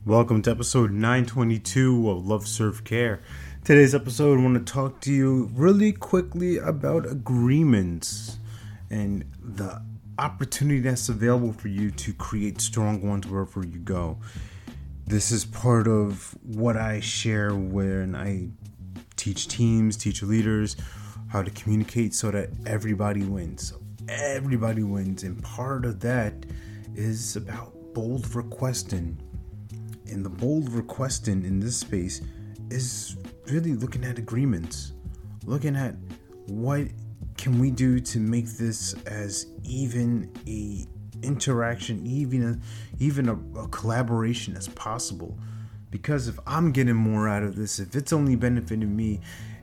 Welcome to episode 922 of Love Serve Care. Today's episode, I want to talk to you really quickly about agreements and the opportunity that's available for you to create strong ones wherever you go. This is part of what I share when I teach teams, teach leaders, how to communicate so that everybody wins. Everybody wins, and part of that is about bold requesting. And the bold requesting in this space is really looking at agreements, looking at what can we do to make this as even a interaction, even a collaboration as possible. Because if I'm getting more out of this, if it's only benefiting me,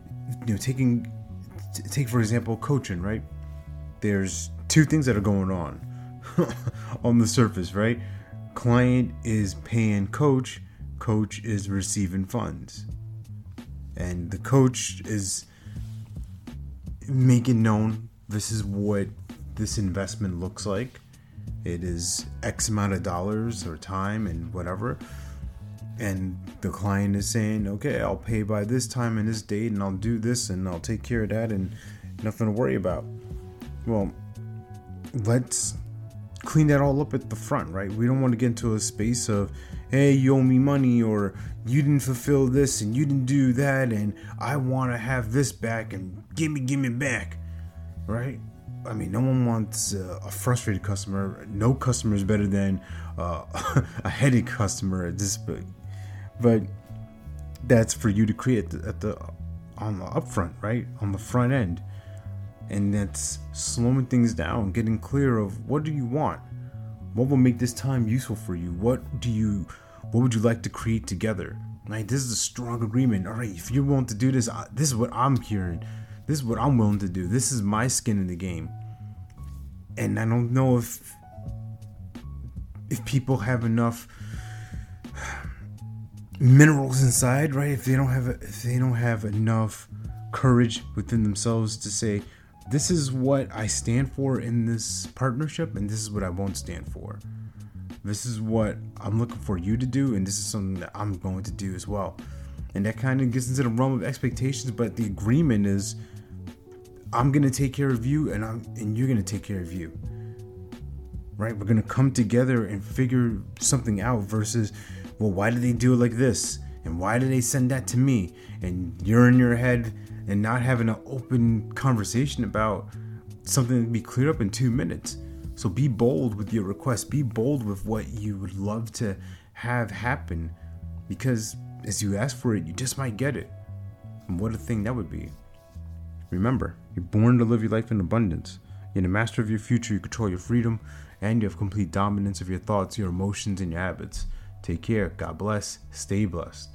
take for example coaching, right? There's two things that are going on on the surface, right? Client is paying coach is receiving funds, and the coach is making known this is what this investment looks like. It is X amount of dollars or time and whatever, and the client is saying, okay, I'll pay by this time and this date, and I'll do this and I'll take care of that, and nothing to worry about. Well, let's clean that all up at the front, right? We don't want to get into a space of, hey, you owe me money, or you didn't fulfill this and you didn't do that, and I want to have this back, and give me back, right? I mean, no one wants a frustrated customer. No customer is better than a headache customer at this point. But that's for you to create on the upfront, right? On the front end. And that's slowing things down, getting clear of what do you want? What will make this time useful for you? What would you like to create together? Right? This is a strong agreement. All right, if you're willing to do this, this is what I'm hearing. This is what I'm willing to do. This is my skin in the game. And I don't know if people have enough minerals inside, right? If they don't have enough courage within themselves to say, this is what I stand for in this partnership, and this is what I won't stand for. This is what I'm looking for you to do, and this is something that I'm going to do as well. And that kind of gets into the realm of expectations, but the agreement is, I'm going to take care of you, and you're going to take care of you. Right? We're going to come together and figure something out versus, well, why did they do it like this? And why did they send that to me? And you're in your head and not having an open conversation about something to be cleared up in 2 minutes. So be bold with your request. Be bold with what you would love to have happen, because as you ask for it, you just might get it. And what a thing that would be. Remember, you're born to live your life in abundance. You're the master of your future. You control your freedom, and you have complete dominance of your thoughts, your emotions, and your habits. Take care. God bless. Stay blessed.